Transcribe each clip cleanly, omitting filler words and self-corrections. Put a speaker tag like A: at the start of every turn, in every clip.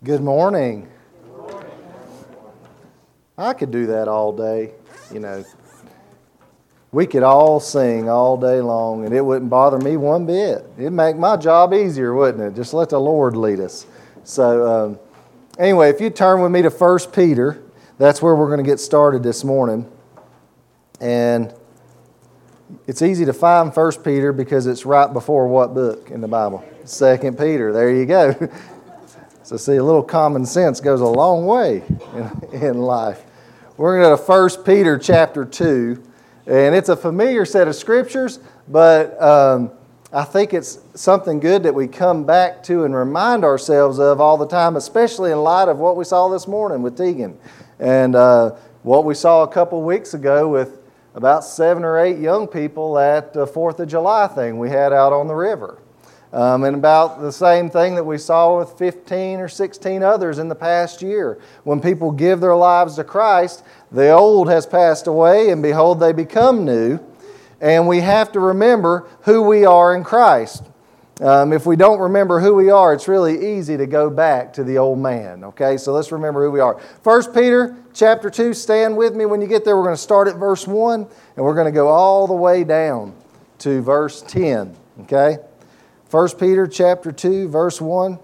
A: Good morning. I could do that all day, We could all sing all day long, and it wouldn't bother me one bit. It'd make my job easier, wouldn't it? Just let the Lord lead us. So, anyway, if you turn with me to 1 Peter, that's where we're going to get started this morning. And it's easy to find 1 Peter because it's right before what book in the Bible? 2 Peter. There you go. So see, a little common sense goes a long way in life. We're going to go to 1 Peter chapter 2, and it's a familiar set of scriptures, but I think it's something good that we come back to and remind ourselves of all the time, especially in light of what we saw this morning with Tegan, and what we saw a couple weeks ago with about 7 or 8 young people at the 4th of July thing we had out on the river. And about the same thing that we saw with 15 or 16 others in the past year. When people give their lives to Christ, the old has passed away, and behold, they become new. And we have to remember who we are in Christ. If we don't remember who we are, it's really easy to go back to the old man. Okay, so let's remember who we are. 1 Peter chapter 2, stand with me when you get there. We're going to start at verse 1, and we're going to go all the way down to verse 10. Okay? 1 Peter chapter 2, verse 1.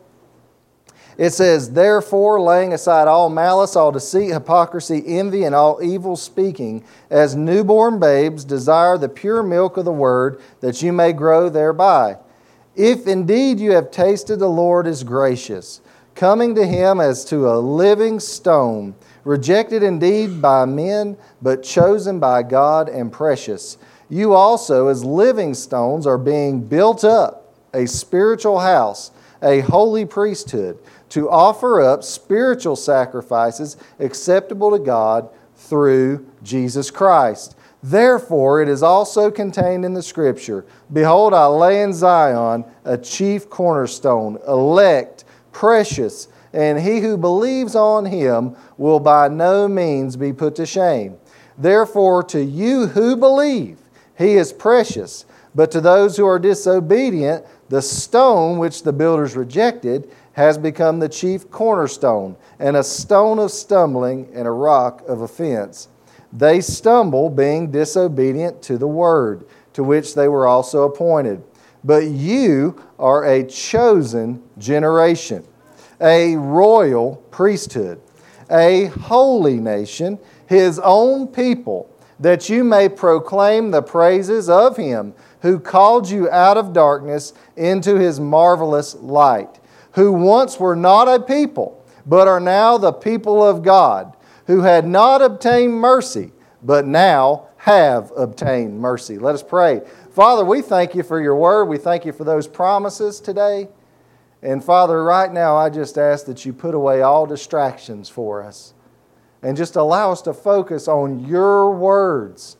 A: It says, "Therefore, laying aside all malice, all deceit, hypocrisy, envy, and all evil speaking, as newborn babes, desire the pure milk of the word, that you may grow thereby. If indeed you have tasted the Lord is gracious, coming to him as to a living stone, rejected indeed by men, but chosen by God and precious. You also, as living stones, are being built up, a spiritual house, a holy priesthood, to offer up spiritual sacrifices acceptable to God through Jesus Christ. Therefore, it is also contained in the Scripture, Behold, I lay in Zion a chief cornerstone, elect, precious, and he who believes on him will by no means be put to shame. Therefore, to you who believe, he is precious, but to those who are disobedient, the stone which the builders rejected has become the chief cornerstone, and a stone of stumbling and a rock of offense. They stumble, being disobedient to the word, to which they were also appointed. But you are a chosen generation, a royal priesthood, a holy nation, his own people, that you may proclaim the praises of him who called you out of darkness into his marvelous light, who once were not a people, but are now the people of God, who had not obtained mercy, but now have obtained mercy." Let us pray. Father, we thank you for your word. We thank you for those promises today. And Father, right now I just ask that you put away all distractions for us and just allow us to focus on your words.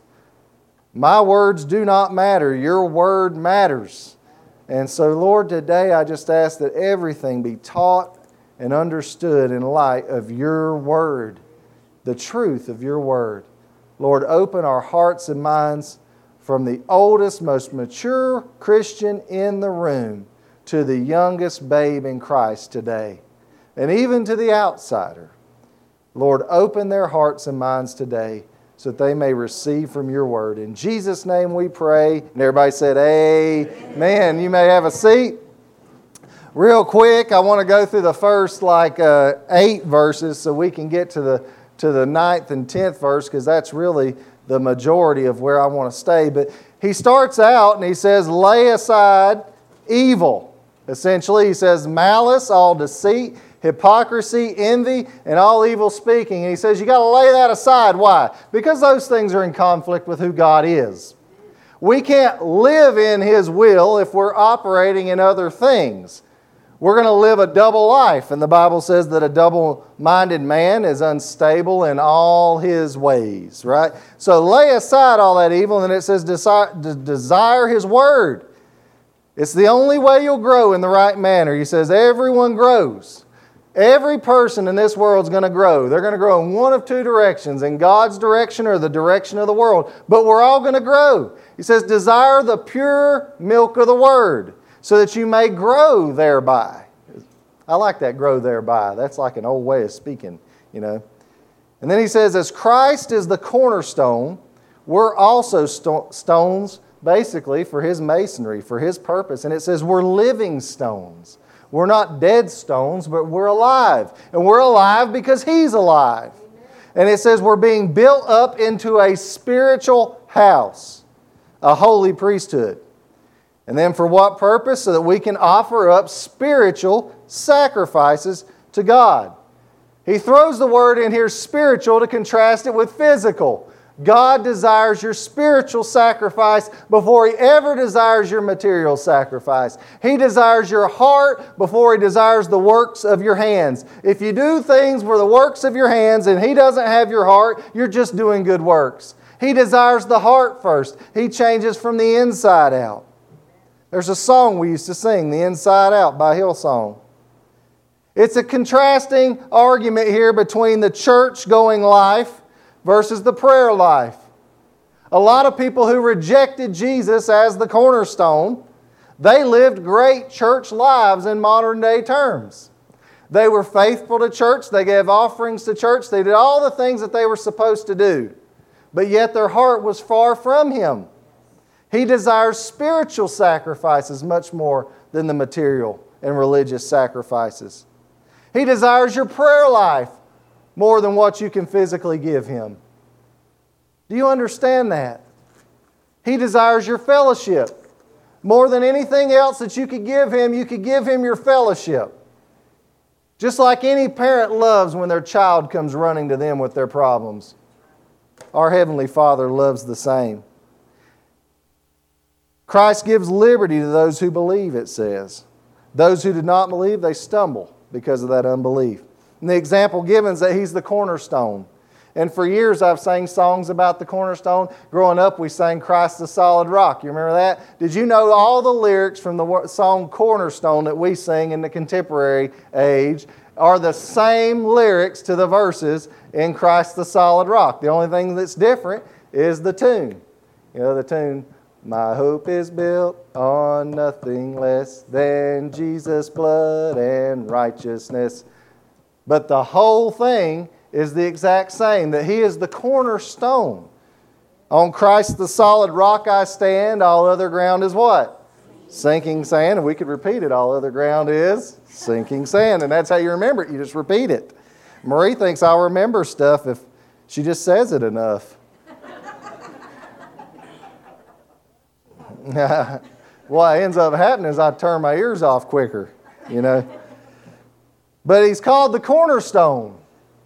A: My words do not matter. Your word matters. And so, Lord, today I just ask that everything be taught and understood in light of your word, the truth of your word. Lord, open our hearts and minds from the oldest, most mature Christian in the room to the youngest babe in Christ today, and even to the outsider. Lord, open their hearts and minds today so that they may receive from your word. In Jesus' name we pray. And everybody said, Amen. You may have a seat. Real quick, I want to go through the first 8 verses so we can get to the 9th and 10th verse, because that's really the majority of where I want to stay. But he starts out and he says, lay aside evil. Essentially, he says malice, all deceit, hypocrisy, envy, and all evil speaking. And he says you got to lay that aside. Why? Because those things are in conflict with who God is. We can't live in his will if we're operating in other things. We're going to live a double life. And the Bible says that a double-minded man is unstable in all his ways, right? So lay aside all that evil, and it says desire his word. It's the only way you'll grow in the right manner. He says everyone grows. Every person in this world is going to grow. They're going to grow in one of 2 directions, in God's direction or the direction of the world. But we're all going to grow. He says, desire the pure milk of the word, so that you may grow thereby. I like that grow thereby. That's like an old way of speaking, you know. And then he says, as Christ is the cornerstone, we're also stones basically for His masonry, for His purpose. And it says we're living stones. We're not dead stones, but we're alive. And we're alive because He's alive. And it says we're being built up into a spiritual house, a holy priesthood. And then for what purpose? So that we can offer up spiritual sacrifices to God. He throws the word in here spiritual to contrast it with physical. God desires your spiritual sacrifice before He ever desires your material sacrifice. He desires your heart before He desires the works of your hands. If you do things for the works of your hands and He doesn't have your heart, you're just doing good works. He desires the heart first. He changes from the inside out. There's a song we used to sing, The Inside Out by Hillsong. It's a contrasting argument here between the church-going life versus the prayer life. A lot of people who rejected Jesus as the cornerstone, they lived great church lives in modern day terms. They were faithful to church, they gave offerings to church, they did all the things that they were supposed to do. But yet their heart was far from Him. He desires spiritual sacrifices much more than the material and religious sacrifices. He desires your prayer life more than what you can physically give Him. Do you understand that? He desires your fellowship. More than anything else that you could give Him, you could give Him your fellowship. Just like any parent loves when their child comes running to them with their problems. Our Heavenly Father loves the same. Christ gives liberty to those who believe, it says. Those who do not believe, they stumble because of that unbelief. And the example given is that He's the cornerstone. And for years I've sang songs about the cornerstone. Growing up we sang Christ the solid rock. You remember that? Did you know all the lyrics from the song Cornerstone that we sing in the contemporary age are the same lyrics to the verses in Christ the solid rock? The only thing that's different is the tune. You know the tune, my hope is built on nothing less than Jesus' blood and righteousness. But the whole thing is the exact same, that He is the cornerstone. On Christ the solid rock I stand, all other ground is what? Sinking sand. And we could repeat it, all other ground is sinking sand. And that's how you remember it, you just repeat it. Marie thinks I'll remember stuff if she just says it enough. What ends up happening is I turn my ears off quicker, you know. But He's called the cornerstone.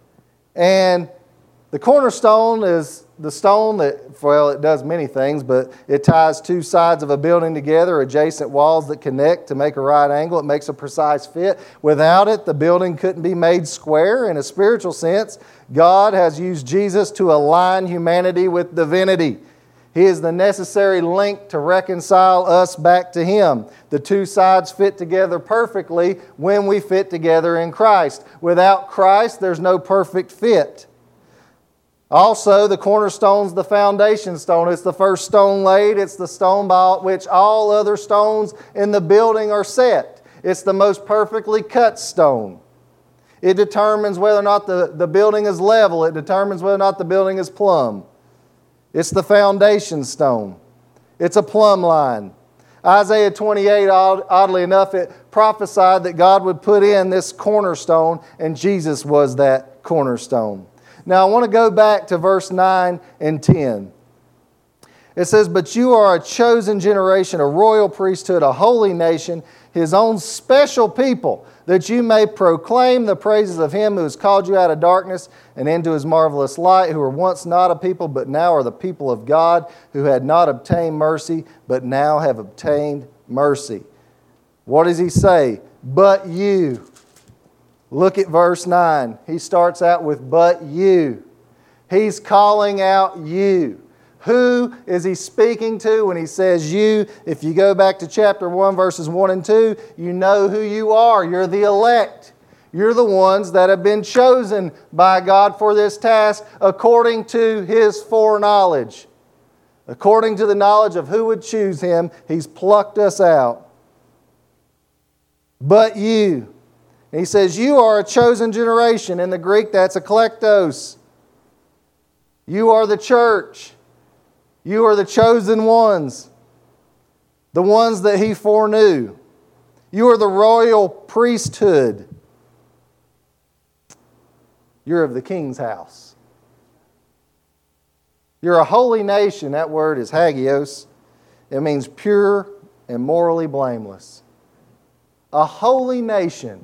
A: And the cornerstone is the stone that, well, it does many things, but it ties two sides of a building together, adjacent walls that connect to make a right angle. It makes a precise fit. Without it, the building couldn't be made square. In a spiritual sense, God has used Jesus to align humanity with divinity. He is the necessary link to reconcile us back to Him. The two sides fit together perfectly when we fit together in Christ. Without Christ, there's no perfect fit. Also, the cornerstone's the foundation stone. It's the first stone laid. It's the stone by which all other stones in the building are set. It's the most perfectly cut stone. It determines whether or not the building is level. It determines whether or not the building is plumb. It's the foundation stone. It's a plumb line. Isaiah 28, oddly enough, it prophesied that God would put in this cornerstone, and Jesus was that cornerstone. Now I want to go back to verse 9 and 10. It says, but you are a chosen generation, a royal priesthood, a holy nation, His own special people, that you may proclaim the praises of Him who has called you out of darkness and into His marvelous light, who were once not a people, but now are the people of God, who had not obtained mercy, but now have obtained mercy. What does He say? But you. Look at verse 9. He starts out with, but you. He's calling out you. Who is He speaking to when He says you? If you go back to chapter 1, verses 1 and 2, you know who you are. You're the elect. You're the ones that have been chosen by God for this task according to His foreknowledge. According to the knowledge of who would choose Him, He's plucked us out. But you. And he says, you are a chosen generation. In the Greek, that's eklektos. You are the church. You are the chosen ones. The ones that he foreknew. You are the royal priesthood. You're of the king's house. You're a holy nation. That word is hagios. It means pure and morally blameless. A holy nation.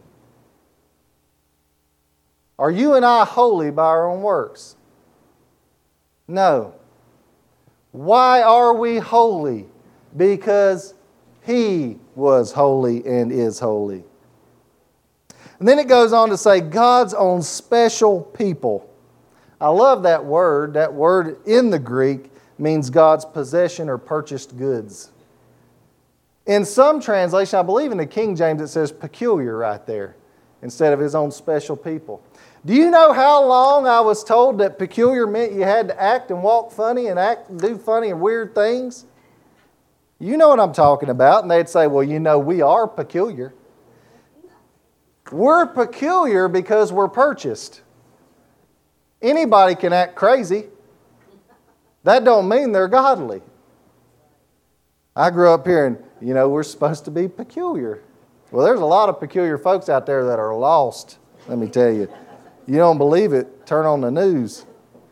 A: Are you and I holy by our own works? No. Why are we holy? Because He was holy and is holy. And then it goes on to say, God's own special people. I love that word. That word in the Greek means God's possession or purchased goods. In some translation, I believe in the King James, it says peculiar right there instead of His own special people. Do you know how long I was told that peculiar meant you had to act and walk funny and act and do funny and weird things? You know what I'm talking about. And they'd say, well, you know, we are peculiar. We're peculiar because we're purchased. Anybody can act crazy. That don't mean they're godly. I grew up hearing, you know, we're supposed to be peculiar. Well, there's a lot of peculiar folks out there that are lost, let me tell you. You don't believe it, turn on the news.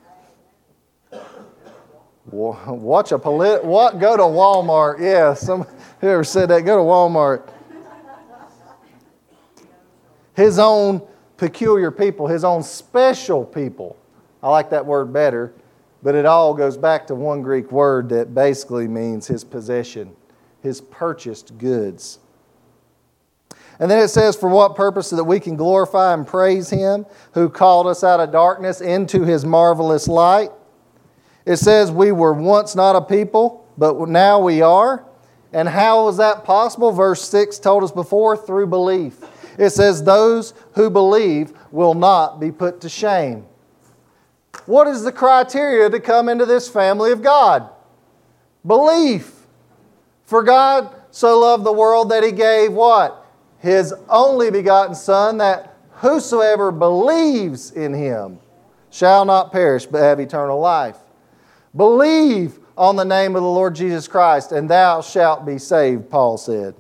A: Go to Walmart. Yeah, whoever said that, go to Walmart. His own peculiar people, His own special people. I like that word better, but it all goes back to one Greek word that basically means His possession, His purchased goods. And then it says, for what purpose? So that we can glorify and praise Him who called us out of darkness into His marvelous light. It says we were once not a people, but now we are. And how was that possible? Verse 6 told us before, through belief. It says those who believe will not be put to shame. What is the criteria to come into this family of God? Belief. For God so loved the world that He gave what? His only begotten Son, that whosoever believes in Him shall not perish but have eternal life. Believe on the name of the Lord Jesus Christ, and thou shalt be saved, Paul said.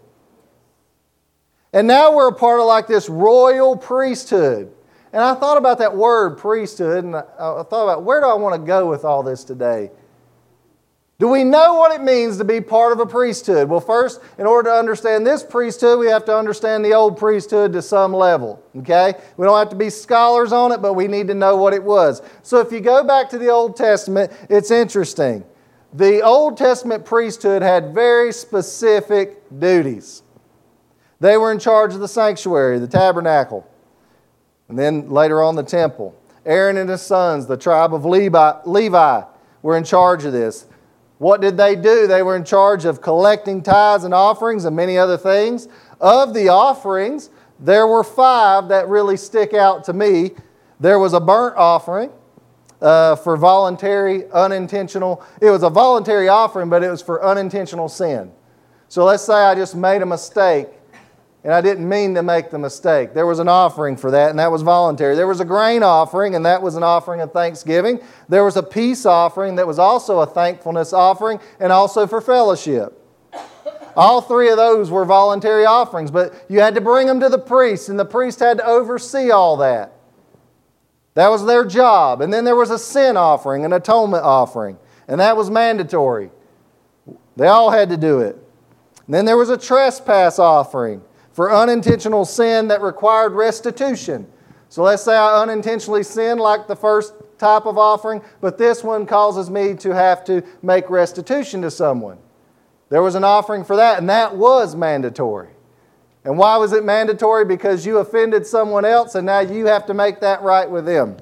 A: And now we're a part of like this royal priesthood. And I thought about that word, priesthood, and I thought about where do I want to go with all this today? Do we know what it means to be part of a priesthood? Well, first, in order to understand this priesthood, we have to understand the old priesthood to some level. Okay? We don't have to be scholars on it, but we need to know what it was. So if you go back to the Old Testament, it's interesting. The Old Testament priesthood had very specific duties. They were in charge of the sanctuary, the tabernacle, and then later on the temple. Aaron and his sons, the tribe of Levi, were in charge of this. What did they do? They were in charge of collecting tithes and offerings and many other things. Of the offerings, there were 5 that really stick out to me. There was a burnt offering for voluntary, unintentional. It was a voluntary offering, but it was for unintentional sin. So let's say I just made a mistake and I didn't mean to make the mistake. There was an offering for that, and that was voluntary. There was a grain offering, and that was an offering of thanksgiving. There was a peace offering that was also a thankfulness offering, and also for fellowship. All 3 of those were voluntary offerings, but you had to bring them to the priest, and the priest had to oversee all that. That was their job. And then there was a sin offering, an atonement offering, and that was mandatory. They all had to do it. And then there was a trespass offering for unintentional sin that required restitution. So let's say I unintentionally sin like the first type of offering, but this one causes me to have to make restitution to someone. There was an offering for that, and that was mandatory. And why was it mandatory? Because you offended someone else, and now you have to make that right with them.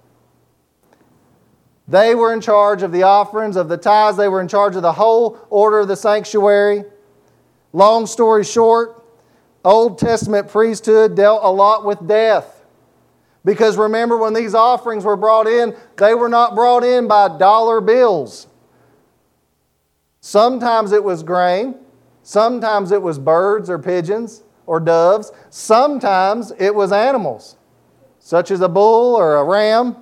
A: They were in charge of the offerings, of the tithes. They were in charge of the whole order of the sanctuary. Long story short, Old Testament priesthood dealt a lot with death. Because remember, when these offerings were brought in, they were not brought in by dollar bills. Sometimes it was grain. Sometimes it was birds or pigeons. or doves. Sometimes it was animals, such as a bull or a ram.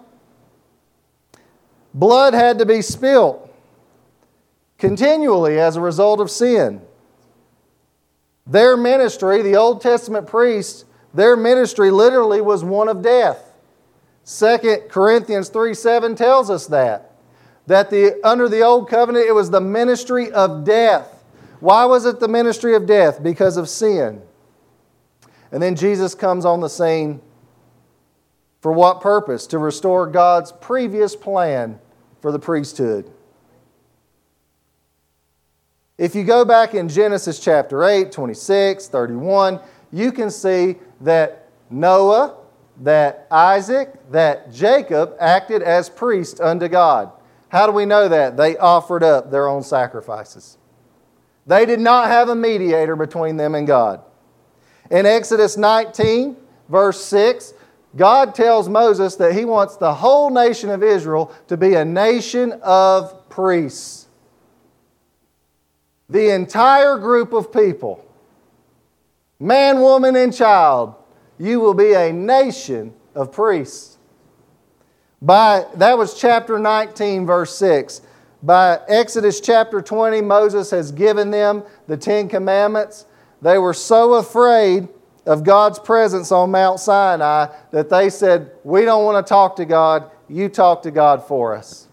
A: Blood had to be spilt continually as a result of sin. Their ministry, the Old Testament priests, their ministry literally was one of death. 2 Corinthians 3:7 tells us that under the Old Covenant, it was the ministry of death. Why was it the ministry of death? Because of sin. And then Jesus comes on the scene. For what purpose? To restore God's previous plan for the priesthood. If you go back in Genesis chapter 8, 26, 31, you can see that Noah, that Isaac, that Jacob acted as priests unto God. How do we know that? They offered up their own sacrifices. They did not have a mediator between them and God. In Exodus 19, verse 6, God tells Moses that He wants the whole nation of Israel to be a nation of priests. The entire group of people, man, woman, and child, you will be a nation of priests. That was chapter 19, verse 6. By Exodus chapter 20, Moses has given them the 10 Commandments. They were so afraid of God's presence on Mount Sinai that they said, we don't want to talk to God, you talk to God for us.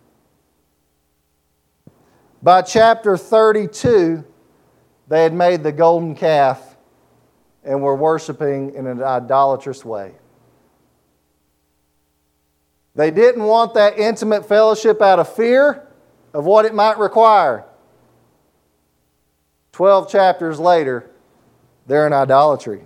A: By chapter 32, they had made the golden calf and were worshiping in an idolatrous way. They didn't want that intimate fellowship out of fear of what it might require. 12 chapters later, they're in idolatry.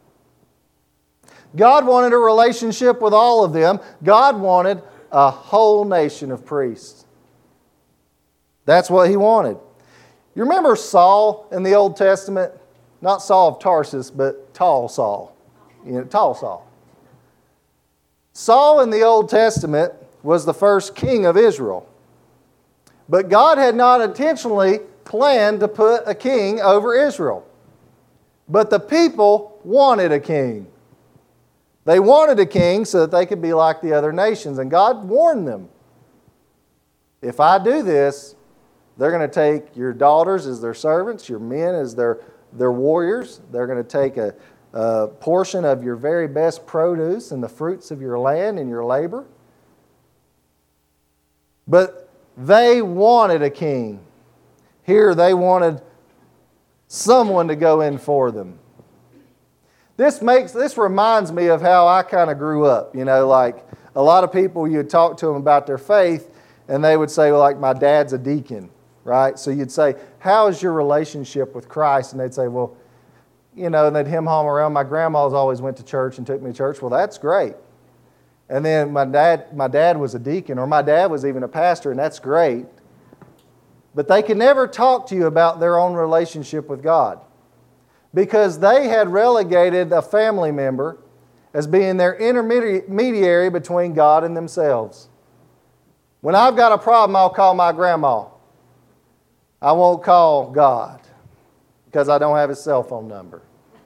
A: God wanted a relationship with all of them. God wanted a whole nation of priests. That's what He wanted. You remember Saul in the Old Testament? Not Saul of Tarsus, but Tall Saul. Tall Saul. Saul in the Old Testament was the first king of Israel. But God had not intentionally planned to put a king over Israel. But the people wanted a king. They wanted a king so that they could be like the other nations. And God warned them, if I do this, they're going to take your daughters as their servants, your men as their warriors. They're going to take a portion of your very best produce and the fruits of your land and your labor. But they wanted a king. Here they wanted someone to go in for them. This reminds me of how I kind of grew up. Like a lot of people, you'd talk to them about their faith, and they would say, well, like, my dad's a deacon, right? So you'd say, how is your relationship with Christ? And they'd say, well, and they'd hem-hum around. My grandma's always went to church and took me to church. Well, that's great. And then my dad was a deacon, or my dad was even a pastor, and that's great. But they could never talk to you about their own relationship with God, because they had relegated a family member as being their intermediary between God and themselves. When I've got a problem, I'll call my grandma. I won't call God because I don't have His cell phone number.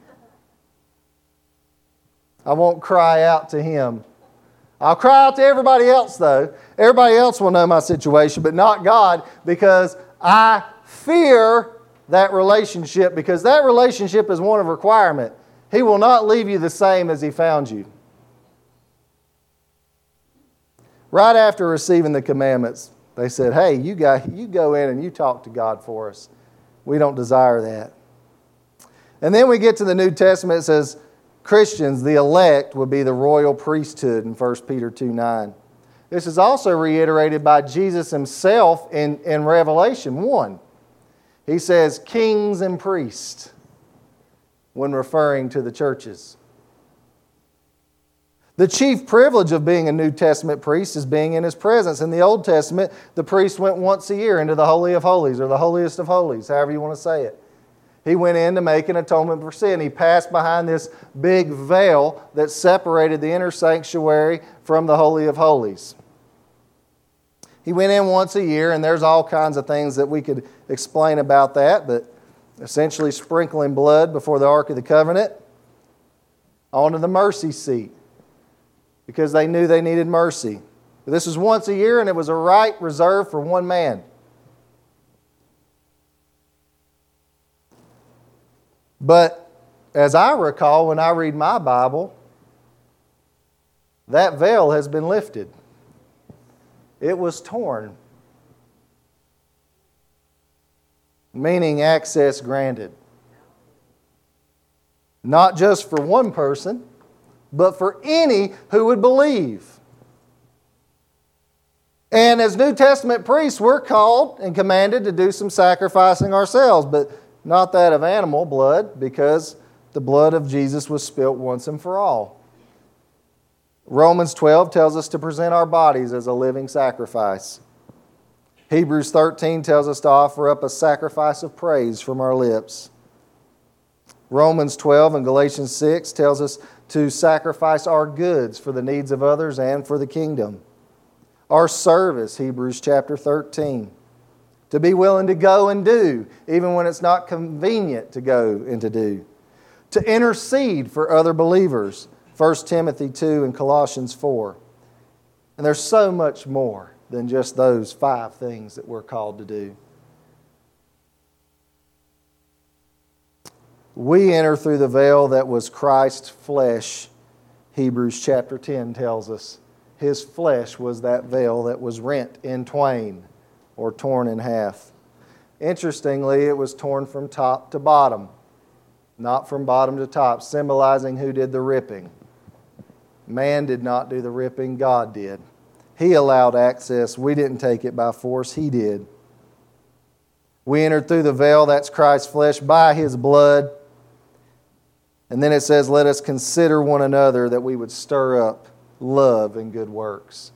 A: I won't cry out to Him. I'll cry out to everybody else, though. Everybody else will know my situation, but not God, because I fear that relationship, because that relationship is one of requirement. He will not leave you the same as He found you. Right after receiving the commandments, they said, hey, you go in and you talk to God for us. We don't desire that. And then we get to the New Testament. It says Christians, the elect, would be the royal priesthood in 1 Peter 2:9. This is also reiterated by Jesus Himself in Revelation 1. He says kings and priests when referring to the churches. The chief privilege of being a New Testament priest is being in His presence. In the Old Testament, the priest went once a year into the Holy of Holies, or the holiest of holies, however you want to say it. He went in to make an atonement for sin. He passed behind this big veil that separated the inner sanctuary from the Holy of Holies. He went in once a year, and there's all kinds of things that we could explain about that, but essentially sprinkling blood before the Ark of the Covenant, onto the mercy seat, because they knew they needed mercy. This was once a year, and it was a right reserved for one man. But as I recall, when I read my Bible, that veil has been lifted. It was torn, meaning access granted. Not just for one person, but for any who would believe. And as New Testament priests, we're called and commanded to do some sacrificing ourselves, but not that of animal blood, because the blood of Jesus was spilt once and for all. Romans 12 tells us to present our bodies as a living sacrifice. Hebrews 13 tells us to offer up a sacrifice of praise from our lips. Romans 12 and Galatians 6 tells us to sacrifice our goods for the needs of others and for the kingdom. Our service, Hebrews chapter 13. To be willing to go and do, even when it's not convenient to go and to do. To intercede for other believers, 1 Timothy 2 and Colossians 4. And there's so much more than just those 5 things that we're called to do. We enter through the veil that was Christ's flesh, Hebrews chapter 10 tells us. His flesh was that veil that was rent in twain, or torn in half. Interestingly, it was torn from top to bottom, not from bottom to top, symbolizing who did the ripping. Man did not do the ripping, God did. He allowed access. We didn't take it by force, He did. We entered through the veil, that's Christ's flesh, by His blood. And then it says, let us consider one another that we would stir up love and good works.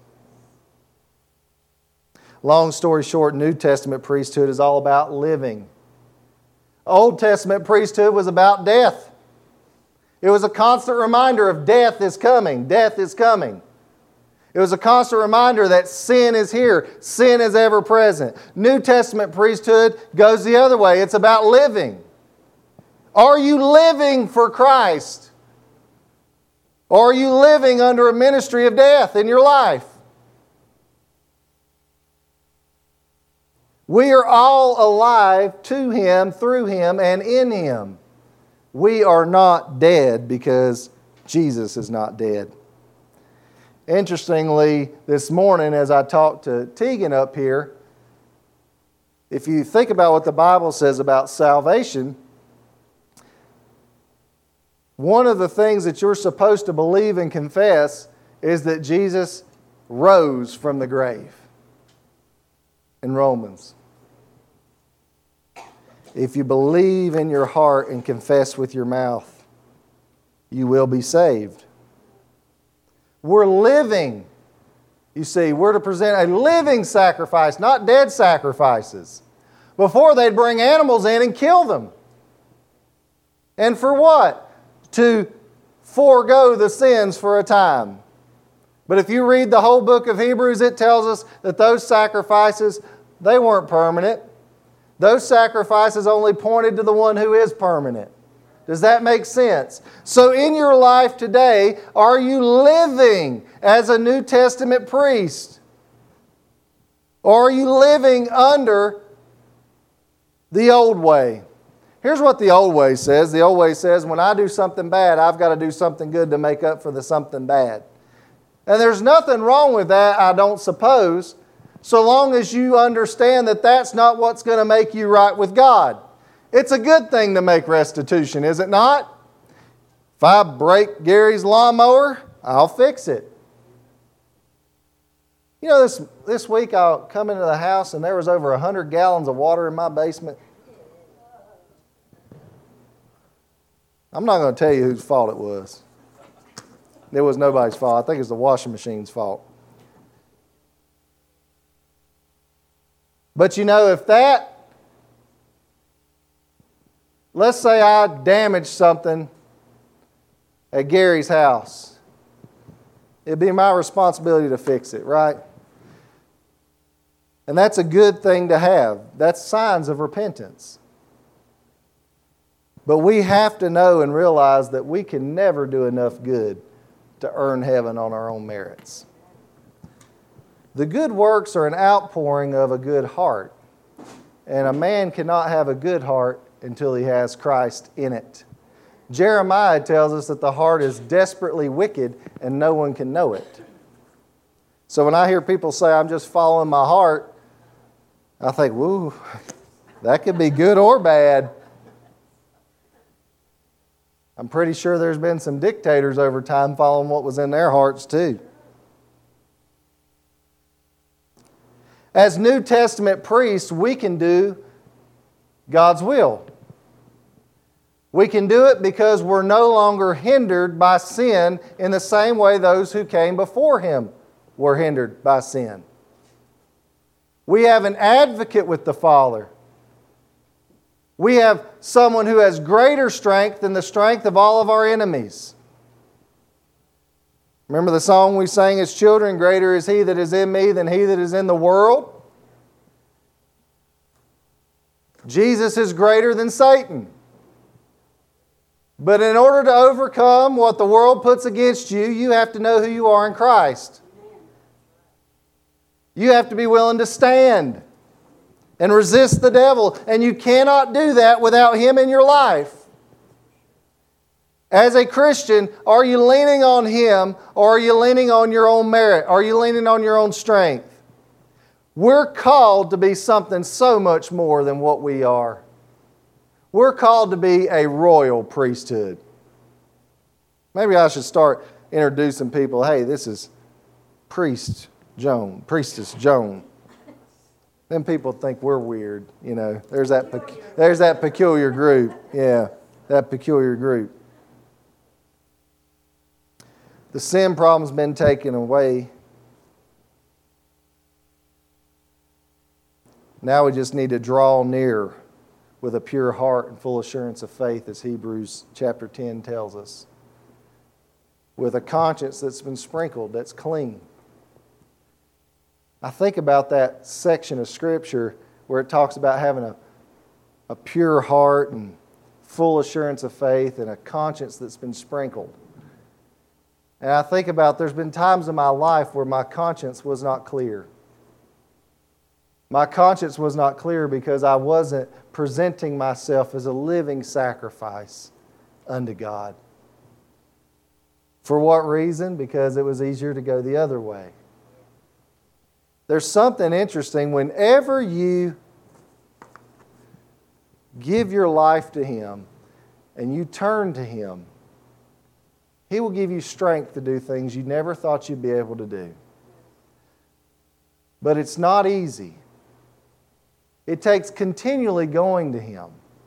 A: Long story short, New Testament priesthood is all about living. Old Testament priesthood was about death. It was a constant reminder of death is coming, death is coming. It was a constant reminder that sin is here, sin is ever present. New Testament priesthood goes the other way. It's about living. Are you living for Christ? Or are you living under a ministry of death in your life? We are all alive to Him, through Him, and in Him. We are not dead because Jesus is not dead. Interestingly, this morning as I talked to Tegan up here, if you think about what the Bible says about salvation, one of the things that you're supposed to believe and confess is that Jesus rose from the grave in Romans. If you believe in your heart and confess with your mouth, you will be saved. We're living. You see, we're to present a living sacrifice, not dead sacrifices. Before, they'd bring animals in and kill them. And for what? To forego the sins for a time. But if you read the whole book of Hebrews, it tells us that those sacrifices, they weren't permanent. Those sacrifices only pointed to the one who is permanent. Does that make sense? So in your life today, are you living as a New Testament priest? Or are you living under the old way? Here's what the old way says. The old way says, when I do something bad, I've got to do something good to make up for the something bad. And there's nothing wrong with that, I don't suppose, so long as you understand that that's not what's going to make you right with God. It's a good thing to make restitution, is it not? If I break Gary's lawnmower, I'll fix it. You know, this week I'll come into the house and there was over 100 gallons of water in my basement. I'm not going to tell you whose fault it was. It was nobody's fault. I think it's the washing machine's fault. But you know, if let's say I damaged something at Gary's house, it'd be my responsibility to fix it, right? And that's a good thing to have. That's signs of repentance. But we have to know and realize that we can never do enough good to earn heaven on our own merits. The good works are an outpouring of a good heart. And a man cannot have a good heart until he has Christ in it. Jeremiah tells us that the heart is desperately wicked and no one can know it. So when I hear people say, I'm just following my heart, I think, woo, that could be good or bad. I'm pretty sure there's been some dictators over time following what was in their hearts too. As New Testament priests, we can do God's will. We can do it because we're no longer hindered by sin in the same way those who came before Him were hindered by sin. We have an advocate with the Father. We have someone who has greater strength than the strength of all of our enemies. Remember the song we sang as children, greater is He that is in me than he that is in the world? Jesus is greater than Satan. But in order to overcome what the world puts against you, you have to know who you are in Christ. You have to be willing to stand and resist the devil. And you cannot do that without Him in your life. As a Christian, are you leaning on Him or are you leaning on your own merit? Are you leaning on your own strength? We're called to be something so much more than what we are. We're called to be a royal priesthood. Maybe I should start introducing people. Hey, this is Priestess Joan. Then people think we're weird. You know, there's that peculiar group. Yeah, that peculiar group. The sin problem's been taken away. Now we just need to draw near with a pure heart and full assurance of faith, as Hebrews chapter 10 tells us. With a conscience that's been sprinkled, that's clean. I think about that section of Scripture where it talks about having a pure heart and full assurance of faith and a conscience that's been sprinkled. And I think about there's been times in my life where my conscience was not clear. My conscience was not clear because I wasn't presenting myself as a living sacrifice unto God. For what reason? Because it was easier to go the other way. There's something interesting. Whenever you give your life to Him and you turn to Him, He will give you strength to do things you never thought you'd be able to do. But it's not easy. It takes continually going to Him.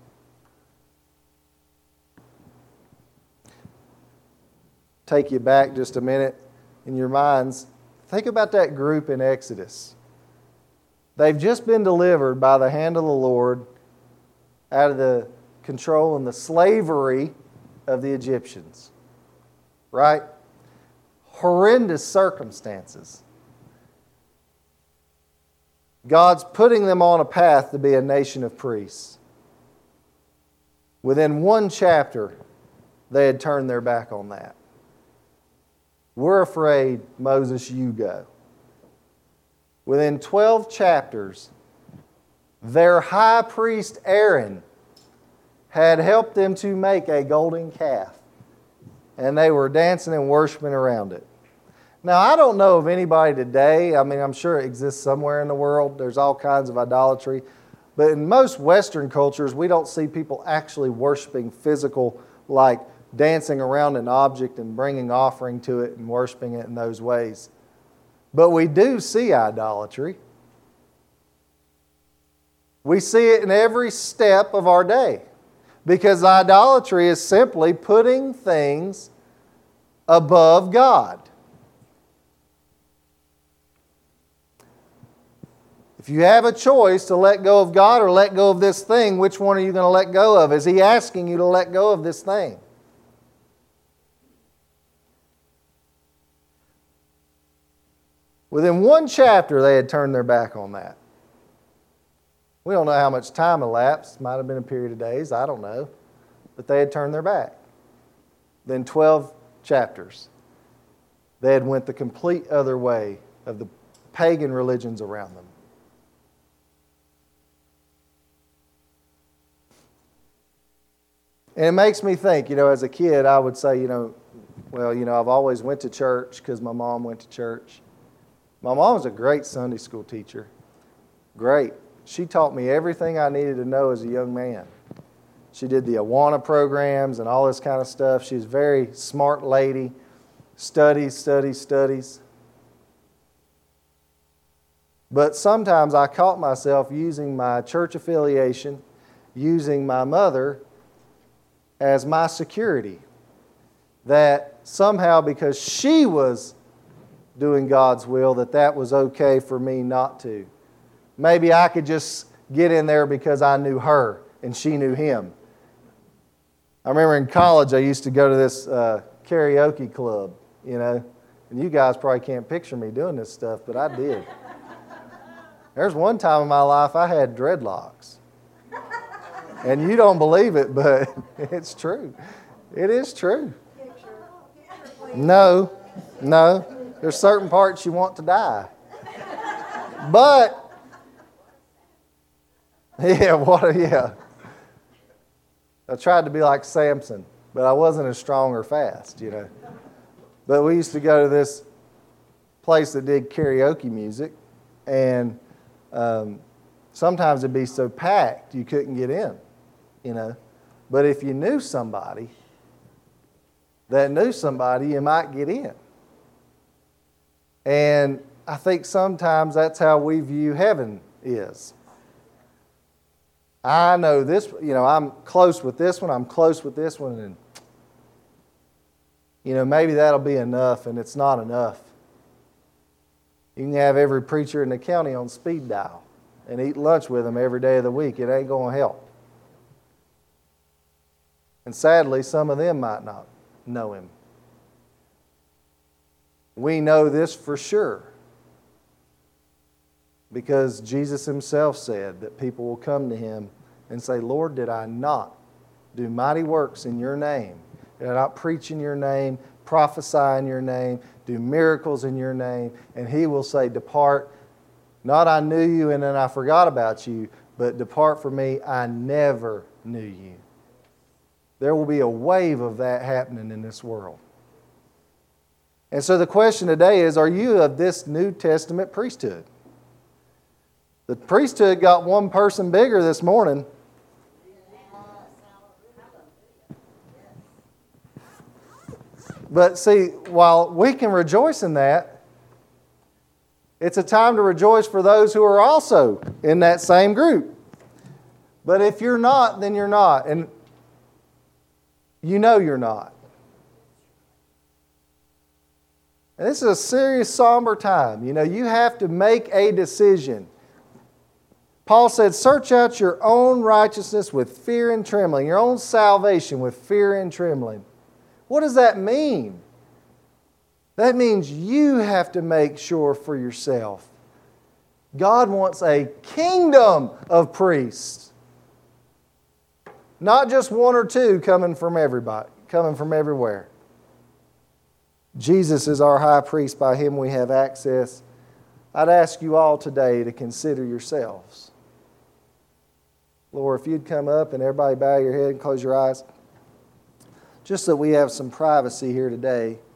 A: Take you back just a minute in your minds. Think about that group in Exodus. They've just been delivered by the hand of the Lord out of the control and the slavery of the Egyptians. Right? Horrendous circumstances. God's putting them on a path to be a nation of priests. Within one chapter, they had turned their back on that. We're afraid, Moses, you go. Within 12 chapters, their high priest Aaron had helped them to make a golden calf. And they were dancing and worshiping around it. Now, I don't know of anybody today, I'm sure it exists somewhere in the world. There's all kinds of idolatry. But in most Western cultures, we don't see people actually worshiping physical, like dancing around an object and bringing offering to it and worshiping it in those ways. But we do see idolatry. We see it in every step of our day. Because idolatry is simply putting things above God. If you have a choice to let go of God or let go of this thing, which one are you going to let go of? Is He asking you to let go of this thing? Within one chapter, they had turned their back on that. We don't know how much time elapsed. Might have been a period of days. I don't know. but they had turned their back. Then 12 chapters, they had went the complete other way of the pagan religions around them. And it makes me think, as a kid, I would say, I've always went to church because my mom went to church. My mom was a great Sunday school teacher. Great. She taught me everything I needed to know as a young man. She did the Awana programs and all this kind of stuff. She's a very smart lady. Studies. But sometimes I caught myself using my church affiliation, using my mother as my security. That somehow because she was doing God's will, that was okay for me not to. Maybe I could just get in there because I knew her and she knew him. I remember in college I used to go to this karaoke club, and you guys probably can't picture me doing this stuff, but I did. There's one time in my life I had dreadlocks. And you don't believe it, but it's true. It is true. No. There's certain parts you want to die. But, yeah. I tried to be like Samson, but I wasn't as strong or fast, But we used to go to this place that did karaoke music, and sometimes it'd be so packed you couldn't get in, But if you knew somebody that knew somebody, you might get in. And I think sometimes that's how we view heaven is. I know this, I'm close with this one, and, maybe that'll be enough, and it's not enough. You can have every preacher in the county on speed dial and eat lunch with them every day of the week. It ain't going to help. And sadly, some of them might not know him. We know this for sure because Jesus himself said that people will come to him and say, Lord, did I not do mighty works in your name? Did I not preach in your name, prophesy in your name, do miracles in your name? And he will say, depart, not I knew you and then I forgot about you, but depart from me, I never knew you. There will be a wave of that happening in this world. And so the question today is, are you of this New Testament priesthood? The priesthood got one person bigger this morning. But see, while we can rejoice in that, it's a time to rejoice for those who are also in that same group. But if you're not, then you're not. And you're not. And this is a serious, somber time. You have to make a decision. Paul said, search out your own righteousness with fear and trembling, your own salvation with fear and trembling. What does that mean? That means you have to make sure for yourself. God wants a kingdom of priests. Not just one or two coming from everybody, coming from everywhere. Jesus is our high priest. By him we have access. I'd ask you all today to consider yourselves. Lord, if you'd come up and everybody bow your head and close your eyes, just so we have some privacy here today.